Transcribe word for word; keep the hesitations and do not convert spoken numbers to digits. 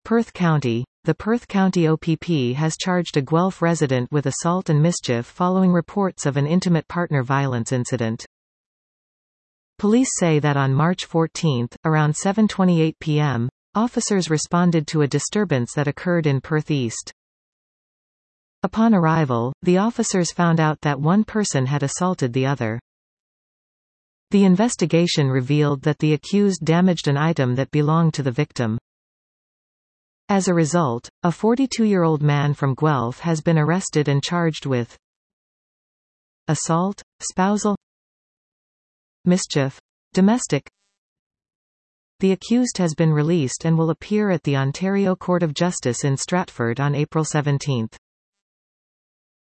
Perth County. The Perth County O P P has charged a Guelph resident with assault and mischief following reports of an intimate partner violence incident. Police say that on March fourteenth, around seven twenty-eight p m, officers responded to a disturbance that occurred in Perth East. Upon arrival, the officers found out that one person had assaulted the other. The investigation revealed that the accused damaged an item that belonged to the victim. As a result, a forty-two-year-old man from Guelph has been arrested and charged with assault, spousal, mischief, domestic. The accused has been released and will appear at the Ontario Court of Justice in Stratford on April seventeenth.